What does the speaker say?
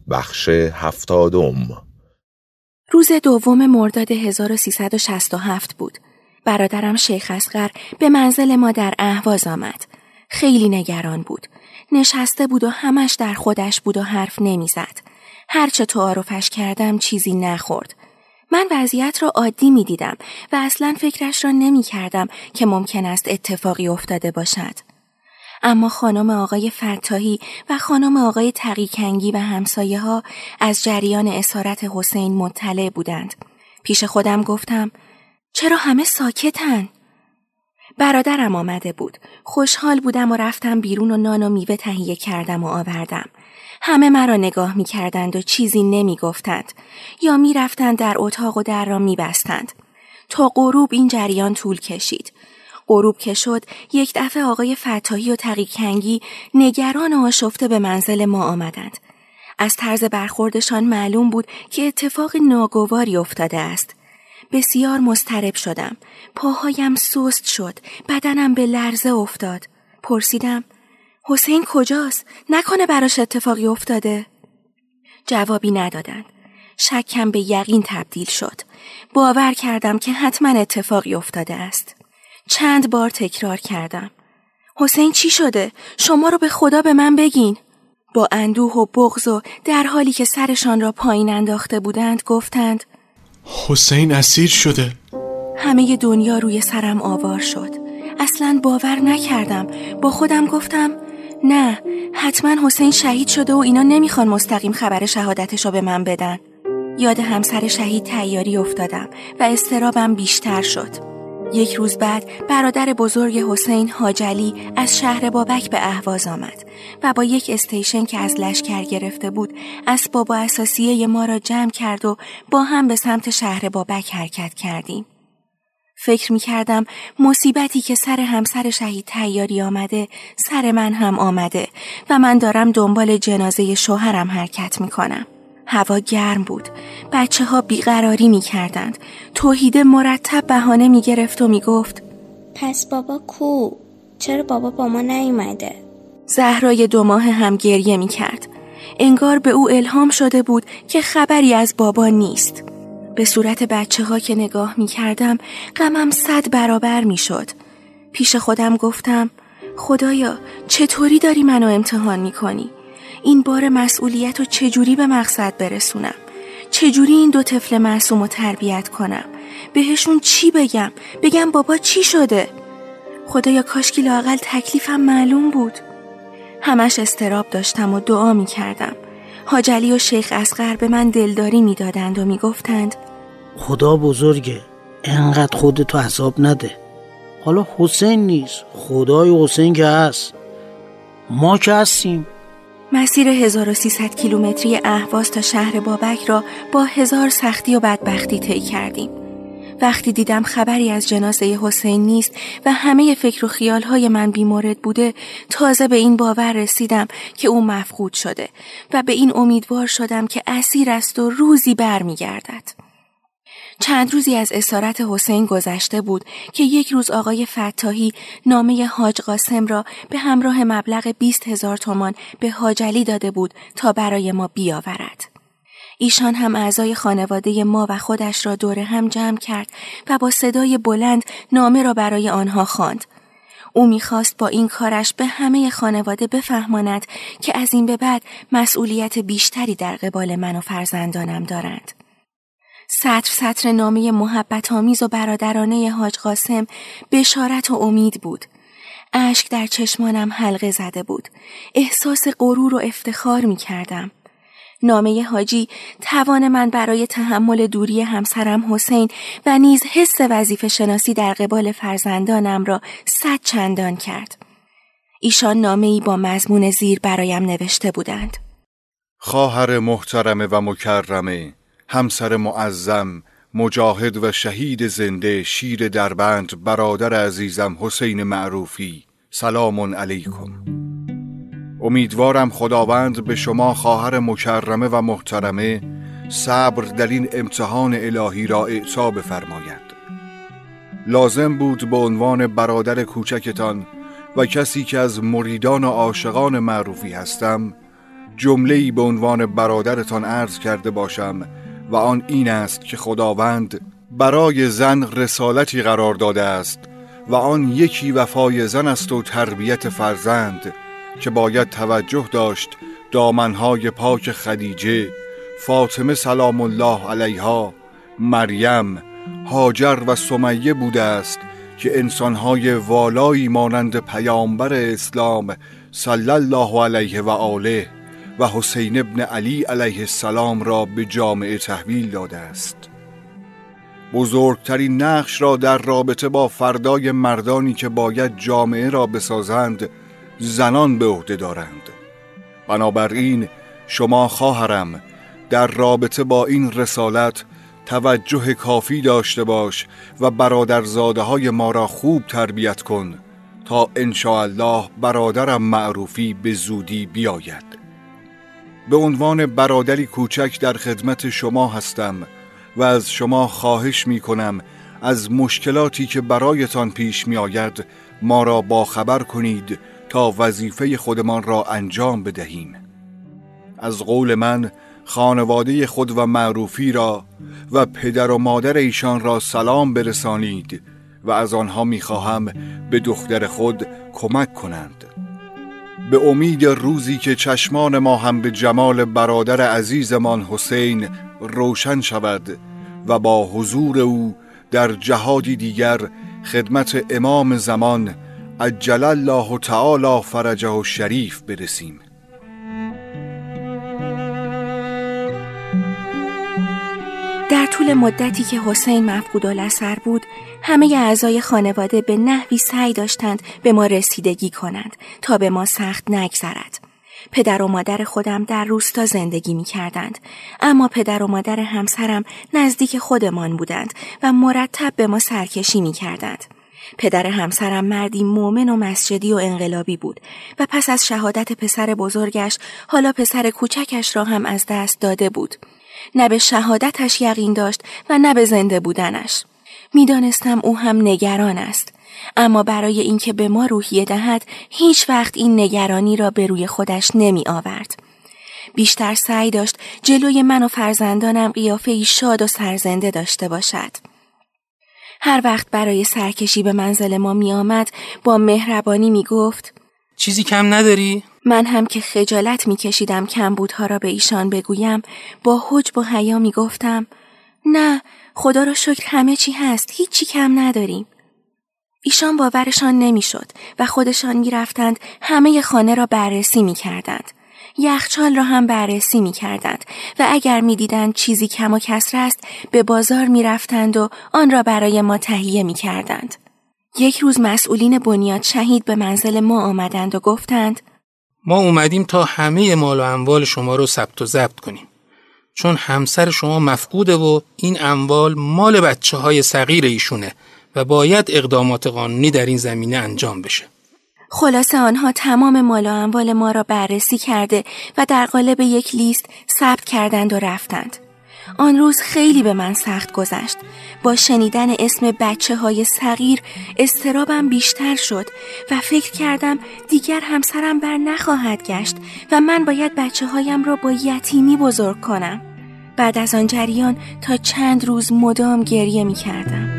بخش 70. روز دوم مرداد 1367 بود. برادرم شیخ اصغر به منزل ما در اهواز آمد. خیلی نگران بود. نشسته بود و همش در خودش بود و حرف نمیزد. هرچه تعارفش کردم چیزی نخورد. من وضعیت را عادی می دیدم و اصلاً فکرش را نمی کردم که ممکن است اتفاقی افتاده باشد. اما خانم آقای فتاحی و خانم آقای تقی‌کنگی و همسایه ها از جریان اسارت حسین مطلع بودند. پیش خودم گفتم چرا همه ساکتن؟ برادرم آمده بود. خوشحال بودم و رفتم بیرون و نان و میوه تهیه کردم و آوردم. همه مرا نگاه می کردند و چیزی نمی گفتند یا می رفتند در اتاق و در را می بستند. تا غروب این جریان طول کشید. غروب که شد یک دفعه آقای فتاحی و تقی‌کنگی نگران و آشفته به منزل ما آمدند. از طرز برخوردشان معلوم بود که اتفاق ناگواری افتاده است. بسیار مضطرب شدم. پاهایم سست شد. بدنم به لرزه افتاد. پرسیدم حسین کجاست؟ نکنه براش اتفاقی افتاده؟ جوابی ندادند. شکم به یقین تبدیل شد. باور کردم که حتما اتفاقی افتاده است. چند بار تکرار کردم. حسین چی شده؟ شما رو به خدا به من بگین. با اندوه و بغض و در حالی که سرشان را پایین انداخته بودند گفتند حسین اسیر شده. همه دنیا روی سرم آوار شد. اصلاً باور نکردم. با خودم گفتم نه، حتما حسین شهید شده و اینا نمیخوان مستقیم خبر شهادتشو به من بدن. یاد همسر شهید طیاری افتادم و اضطرابم بیشتر شد. یک روز بعد برادر بزرگ حسین حاجلی از شهر بابک به اهواز آمد و با یک استیشن که از لشکر گرفته بود اسباب و اساسیه ما را جمع کرد و با هم به سمت شهر بابک حرکت کردیم. فکر می کردم مصیبتی که سر همسر شهید طیاری آمده سر من هم آمده و من دارم دنبال جنازه شوهرم حرکت می کنم. هوا گرم بود. بچه ها بیقراری می کردند. توحیده مرتب بهانه می گرفت و می گفت پس بابا کو؟ چرا بابا با ما نیومده؟ زهرای 2 ماه هم گریه می کرد. انگار به او الهام شده بود که خبری از بابا نیست. به صورت بچه ها که نگاه می کردم غمم 100 برابر می شد. پیش خودم گفتم خدایا چطوری داری منو امتحان می کنی؟ این بار مسئولیت رو چجوری به مقصد برسونم؟ چجوری این 2 طفل معصوم رو تربیت کنم؟ بهشون چی بگم؟ بگم بابا چی شده؟ خدایا کاشکی لااقل تکلیفم معلوم بود. همش اضطراب داشتم و دعا می کردم. حاجلی و شیخ اصغر به من دلداری می دادند و می گفتند خدا بزرگه، انقدر خودتو عذاب نده. حالا حسین نیست، خدای حسین که هست، ما که هستیم. مسیر 1300 کیلومتری اهواز تا شهر بابک را با 1000 سختی و بدبختی طی کردیم. وقتی دیدم خبری از جنازه حسین نیست و همه فکر و خیالهای من بیمورد بوده، تازه به این باور رسیدم که او مفقود شده و به این امیدوار شدم که اسیر است و روزی برمیگردد. چند روزی از اسارت حسین گذشته بود که یک روز آقای فتاحی نامه حاج قاسم را به همراه مبلغ 20,000 تومان به حاجلی داده بود تا برای ما بیاورد. ایشان هم اعضای خانواده ما و خودش را دور هم جمع کرد و با صدای بلند نامه را برای آنها خواند. او می‌خواست با این کارش به همه خانواده بفهماند که از این به بعد مسئولیت بیشتری در قبال من و فرزندانم دارند. سطر سطر نامه محبت آمیز و برادرانه حاج قاسم بشارت و امید بود. اشک در چشمانم حلقه زده بود. احساس غرور و افتخار می کردم. نامه حاجی توان من برای تحمل دوری همسرم حسین و نیز حس وظیفه شناسی در قبال فرزندانم را 100 چندان کرد. ایشان نامه‌ای با مضمون زیر برایم نوشته بودند: خواهر محترمه و مکرمه، همسر معظم، مجاهد و شهید زنده شیر دربند برادر عزیزم حسین معروفی، سلام علیکم. امیدوارم خداوند به شما خواهر مکرمه و محترمه صبر در این امتحان الهی را اعطا بفرماید. لازم بود به عنوان برادر کوچکتان و کسی که از مریدان و عاشقان معروفی هستم جمله‌ای به عنوان برادرتان عرض کرده باشم و آن این است که خداوند برای زن رسالتی قرار داده است و آن یکی وفای زن است و تربیت فرزند، که باید توجه داشت دامنهای پاک خدیجه، فاطمه سلام الله علیها، مریم، هاجر و سمیه بوده است که انسانهای والایی مانند پیامبر اسلام صلی الله علیه و آله و حسین ابن علی علیه السلام را به جامعه تحویل داده است. بزرگترین نقش را در رابطه با فردای مردانی که باید جامعه را بسازند زنان به عهده دارند. بنابراین شما خواهرم در رابطه با این رسالت توجه کافی داشته باش و برادرزاده های ما را خوب تربیت کن تا انشاءالله برادرم معروفی به زودی بیاید. به عنوان برادری کوچک در خدمت شما هستم و از شما خواهش می کنم از مشکلاتی که برایتان پیش می آید ما را باخبر کنید تا وظیفه خودمان را انجام بدهیم. از قول من خانواده خود و معروفی را و پدر و مادر ایشان را سلام برسانید و از آنها می خواهم به دختر خود کمک کنند. به امید روزی که چشمان ما هم به جمال برادر عزیزمان حسین روشن شود و با حضور او در جهادی دیگر خدمت امام زمان عجل الله تعالی فرجه الشریف برسیم. در طول مدتی که حسین مفقودالاثر بود، همه اعضای خانواده به نحوی سعی داشتند به ما رسیدگی کنند تا به ما سخت نگذرد. پدر و مادر خودم در روستا زندگی می کردند، اما پدر و مادر همسرم نزدیک خودمان بودند و مرتب به ما سرکشی می کردند. پدر همسرم مردی مومن و مسجدی و انقلابی بود و پس از شهادت پسر بزرگش حالا پسر کوچکش را هم از دست داده بود. نه به شهادتش یقین داشت و نه به زنده بودنش. میدانستم او هم نگران است، اما برای اینکه به ما روحیه دهد هیچ وقت این نگرانی را به روی خودش نمی آورد. بیشتر سعی داشت جلوی من و فرزندانم قیافه‌ای شاد و سرزنده داشته باشد. هر وقت برای سرکشی به منزل ما می آمد با مهربانی می گفت چیزی کم نداری؟ من هم که خجالت می کشیدم کمبودها را به ایشان بگویم با حجب و حیا می گفتم نه، خدا را شکر همه چی هست، هیچی کم نداریم. ایشان باورشان نمی شد و خودشان می رفتند همه خانه را بررسی می کردند. یخچال را هم بررسی می کردند و اگر می دیدند چیزی کم و کسر است به بازار می رفتند و آن را برای ما تهیه می کردند. یک روز مسئولین بنیاد شهید به منزل ما آمدند و گفتند ما اومدیم تا همه مال و اموال شما رو ثبت و ضبط کنیم، چون همسر شما مفقوده و این اموال مال بچه‌های صغیر ایشونه و باید اقدامات قانونی در این زمینه انجام بشه. خلاصه آنها تمام مال و اموال ما را بررسی کرده و در قالب یک لیست ثبت کردند و رفتند. آن روز خیلی به من سخت گذشت. با شنیدن اسم بچه‌های صغیر اضطرابم بیشتر شد و فکر کردم دیگر همسرم بر نخواهد گشت و من باید بچه‌هایم را با یتیمی بزرگ کنم. بعد از آن جریان تا چند روز مدام گریه می کردم.